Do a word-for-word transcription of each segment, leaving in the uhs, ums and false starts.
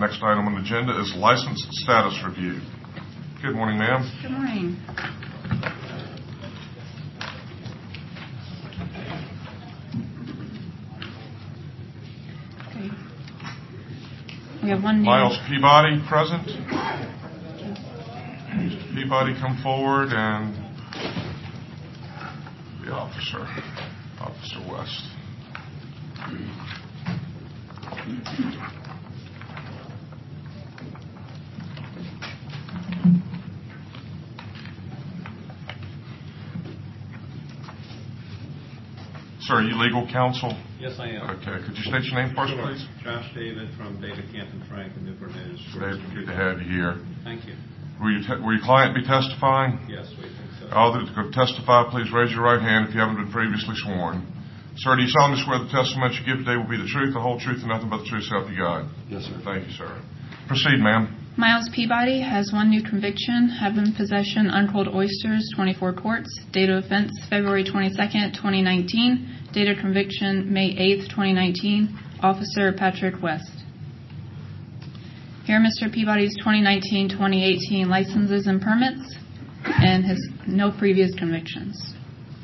Next item on the agenda is license status review. Good morning, ma'am. Good morning. Okay. We have one new. Miles Peabody present. Mister Peabody, come forward, and the officer, Officer West. Sir, are you legal counsel? Yes, I am. Okay. Could you state your name first, Sure. please? Josh David from David Canton Frank and Newport News. David, good to have you here. Thank you. Will, you te- will your client be testifying? Yes, we think so. All that are testify, please raise your right hand if you haven't been previously sworn. Sir, do you solemnly swear the testimony you give today will be the truth, the whole truth, and nothing but the truth, so help you God? Yes, sir. Thank you, sir. Proceed, ma'am. Miles Peabody has one new conviction, have in possession uncooled oysters, twenty-four quarts. Date of offense, February twenty-second, twenty nineteen. Date of conviction, May eighth, twenty nineteen. Officer Patrick West. Here are Mister Peabody's twenty nineteen twenty eighteen licenses and permits and his no previous convictions.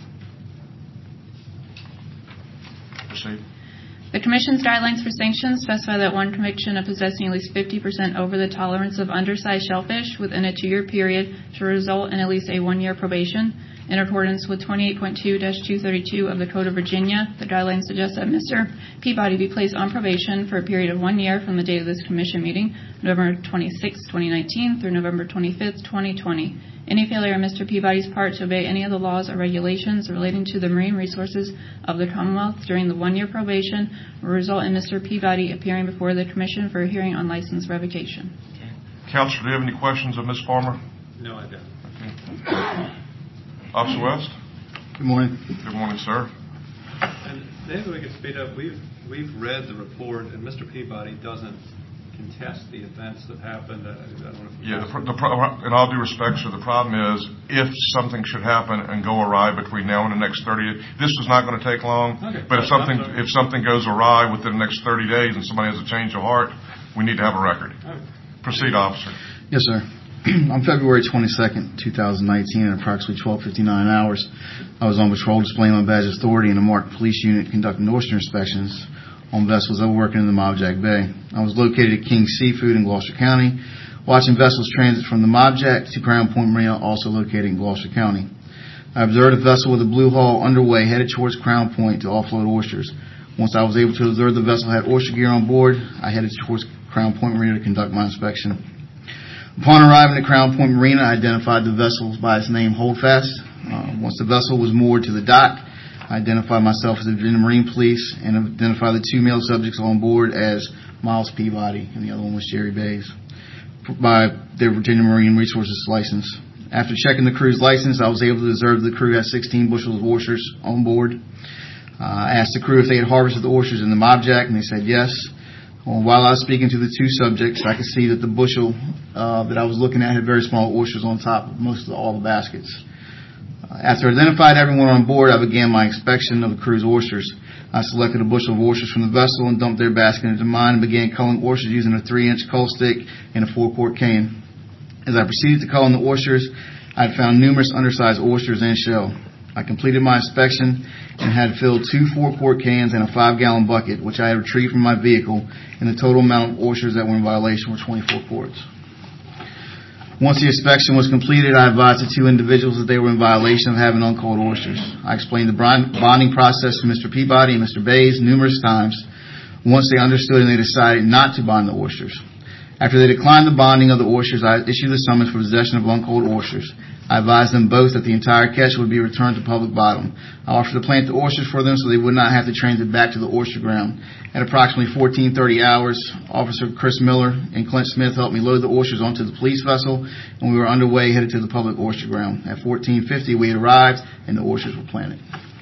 Proceed. The Commission's guidelines for sanctions specify that one conviction of possessing at least fifty percent over the tolerance of undersized shellfish within a two-year period should result in at least a one-year probation. In accordance with twenty-eight point two dash two thirty-two of the Code of Virginia, the guidelines suggest that Mister Peabody be placed on probation for a period of one year from the date of this Commission meeting, November twenty-sixth, twenty nineteen, through November twenty-fifth, twenty twenty. Any failure on Mister Peabody's part to obey any of the laws or regulations relating to the marine resources of the Commonwealth during the one-year probation will result in Mister Peabody appearing before the Commission for a hearing on license revocation. Okay. Counselor, do you have any questions of Miz Farmer? No, I don't. Okay. Officer West? Good morning. Good morning, sir. And maybe we could speed up. We've we've read the report, and Mister Peabody doesn't contest the events that happened. I, I don't know if Yeah, the, the, in all due respect, sir, the problem is if something should happen and go awry between now and the next thirty days, this is not going to take long. Okay. But if something if something goes awry within the next thirty days and somebody has a change of heart, we need to have a record. Okay. Proceed, officer. Yes, sir. On February twenty-second, twenty nineteen, at approximately twelve fifty-nine hours, I was on patrol displaying my badge of authority in a marked police unit conducting oyster inspections on vessels that were working in the Mob-Jack Bay. I was located at King Seafood in Gloucester County, watching vessels transit from the Mob-Jack to Crown Point Marina, also located in Gloucester County. I observed a vessel with a blue hull underway headed towards Crown Point to offload oysters. Once I was able to observe the vessel had oyster gear on board, I headed towards Crown Point Marina to conduct my inspection. Upon arriving at Crown Point Marina, I identified the vessel by its name, Holdfast. Uh, once the vessel was moored to the dock, I identified myself as the Virginia Marine Police and identified the two male subjects on board as Miles Peabody, and the other one was Jerry Bays, by their Virginia Marine Resources license. After checking the crew's license, I was able to observe the crew had sixteen bushels of oysters on board. Uh, I asked the crew if they had harvested the oysters in the Mob-Jack, and they said yes. Well, while I was speaking to the two subjects, I could see that the bushel uh, that I was looking at had very small oysters on top of most of the, all the baskets. Uh, after I identified everyone on board, I began my inspection of the crew's oysters. I selected a bushel of oysters from the vessel and dumped their basket into mine and began culling oysters using a three-inch cull stick and a four-quart cane. As I proceeded to cull in the oysters, I had found numerous undersized oysters and shell. I completed my inspection and had filled two four-quart cans and a five-gallon bucket, which I had retrieved from my vehicle, and the total amount of oysters that were in violation were twenty-four quarts. Once the inspection was completed, I advised the two individuals that they were in violation of having unculled oysters. I explained the bonding process to Mister Peabody and Mister Bays numerous times. Once they understood and they decided not to bond the oysters. After they declined the bonding of the oysters, I issued a summons for possession of unculled oysters. I advised them both that the entire catch would be returned to public bottom. I offered to plant the oysters for them so they would not have to transit back to the oyster ground. At approximately fourteen thirty hours, Officer Chris Miller and Clint Smith helped me load the oysters onto the police vessel, and we were underway headed to the public oyster ground. At fourteen fifty, we had arrived, and the oysters were planted.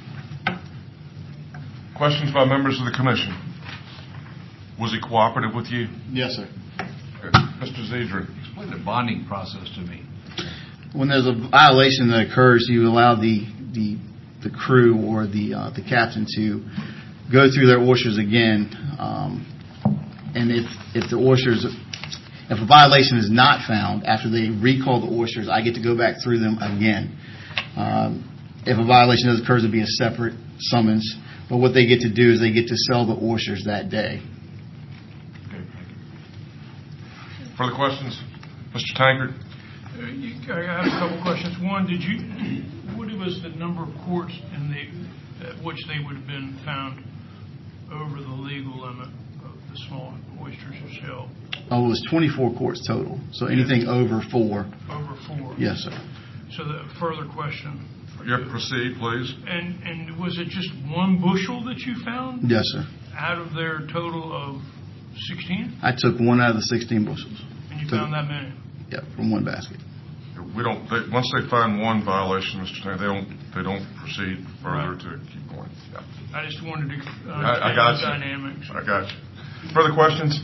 Questions by members of the commission? Was he cooperative with you? Yes, sir. Okay. Mister Zedrin. Explain the bonding process to me. When there's a violation that occurs, you allow the the, the crew or the uh, the captain to go through their oysters again, um, and if if the oysters, if a violation is not found after they recall the oysters, I get to go back through them again. Um, if a violation does occur, it'll be a separate summons. But what they get to do is they get to sell the oysters that day. Okay, thank you. Further questions? Mister Tankard? Uh, you, I have a couple questions. One, did you, what was the number of courts in the, at which they would have been found over the legal limit of the small oysters or shell? Oh, it was twenty-four courts total. So anything over four. Over four? Yes, sir. So the further question. Yep, proceed, please. And and was it just one bushel that you found? Yes, sir. Out of their total of sixteen? I took one out of the sixteen bushels. And you Took- found that many? Yep, from one basket. We don't. They, once they find one violation, Mister Tankard, they don't. They don't proceed further Right. to keep going. Yeah. I just wanted to uh, I, I understand got the you. dynamics. I got you. Further questions?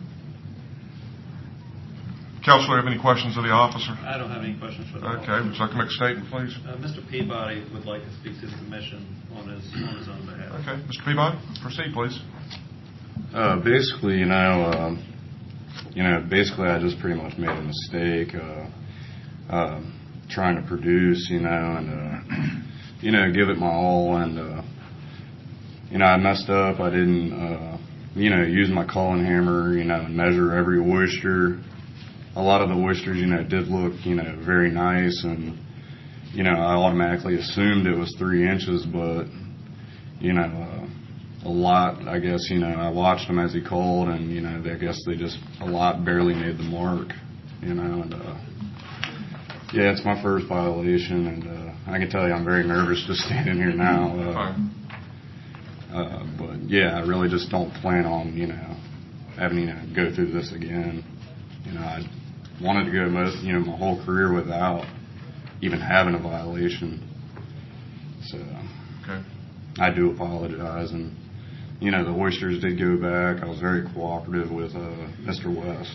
Counselor, have any questions of the officer? I don't have any questions for the Okay, officer. would you like to make a statement, please? Uh, Mister Peabody would like to speak to the commission on his, on his own behalf. Okay, Mister Peabody, proceed, please. Uh, basically, you know, uh, you know, basically, I just pretty much made a mistake, uh, uh, trying to produce, you know, and uh, you know, give it my all, and uh, you know, I messed up. I didn't, uh, you know, use my culling hammer, you know, and measure every oyster. A lot of the oysters, you know, did look, you know, very nice, and you know, I automatically assumed it was three inches, but you know. Uh, A lot, I guess, you know, I watched him as he called, and, you know, I guess they just, a lot barely made the mark, you know, and, uh, yeah, it's my first violation, and, uh, I can tell you I'm very nervous just standing here now, uh, uh, but, yeah, I really just don't plan on, you know, having, you know, go through this again. You know, I wanted to go, most, you know, my whole career without even having a violation, so. Okay. I do apologize, and you know, the oysters did go back. I was very cooperative with uh, Mister West.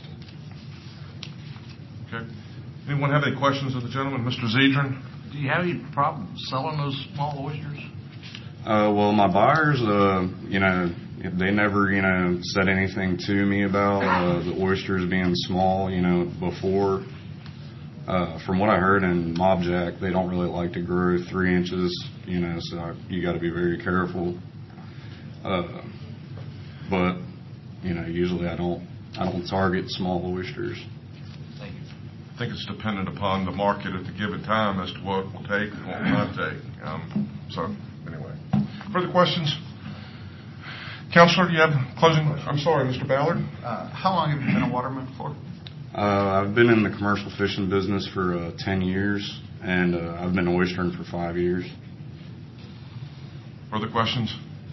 Okay. Anyone have any questions of the gentleman, Mister Zedrin? Do you have any problem selling those small oysters? Uh, well, my buyers, uh, you know, they never, you know, said anything to me about uh, the oysters being small, you know, before. Uh, from what I heard in Mob Jack, they don't really like to grow three inches, you know, so you got to be very careful. Uh, but, you know, usually I don't, I don't target small oysters. Thank you. I think it's dependent upon the market at the given time as to what will take and what will not take. Um, so, anyway. Further questions? Counselor, do you have closing? I'm sorry, Mister Ballard. Uh, how long have you been a waterman for? Uh, I've been in the commercial fishing business for uh, ten years, and uh, I've been oystering for five years. Further questions?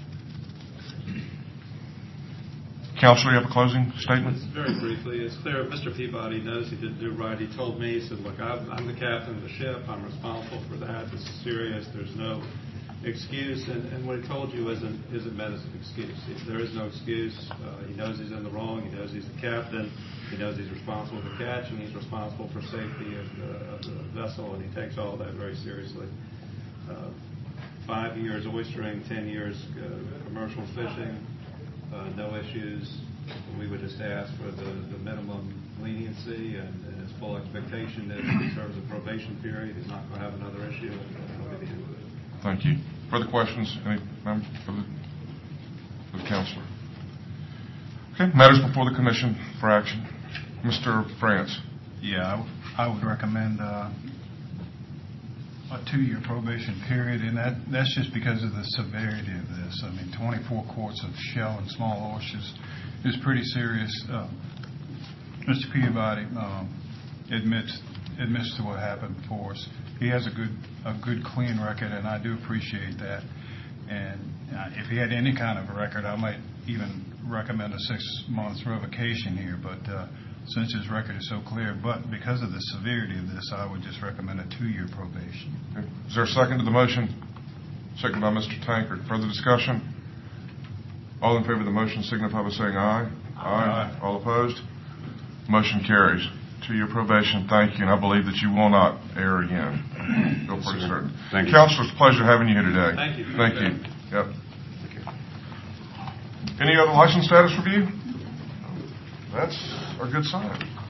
Counselor, you have a closing statement? It's very briefly, it's clear Mister Peabody knows he didn't do right. He told me, he said, look, I'm, I'm the captain of the ship. I'm responsible for that. This is serious. There's no excuse. And, and what he told you isn't, isn't meant as an excuse. There is no excuse. Uh, he knows he's in the wrong. He knows he's the captain. He knows he's responsible for catch, and he's responsible for safety of the, of the vessel, and he takes all that very seriously. Uh, five years oystering, ten years uh, commercial fishing. Uh, no issues. We would just ask for the, the minimum leniency, and, and his full expectation that if he serves a probation period, he's not going to have another issue, and that'll be the end of it. Thank you. Further questions? Any members of the, of the counselor? Okay. Matters before the commission for action. Mister France. Yeah, I, w- I would recommend uh, a two-year probation period, and that, that's just because of the severity of this. I mean, twenty-four quarts of shell and small oysters is pretty serious. Uh, Mister Peabody um, admits admits to what happened before us. He has a good a good clean record, and I do appreciate that. And uh, if he had any kind of a record, I might even recommend a six months revocation here. But uh, since his record is so clear, but because of the severity of this, I would just recommend a two-year probation. Okay. Is there a second to the motion? Second by Mister Tankard. Further discussion? All in favor of the motion signify by saying aye. Aye. Aye. All opposed? Motion carries. Two-year probation. Thank you, and I believe that you will not err again. Feel pretty certain. Thank you. Counselor, it's a pleasure having you here today. Thank you. Thank you. Yep. Any other license status review? That's a good sign.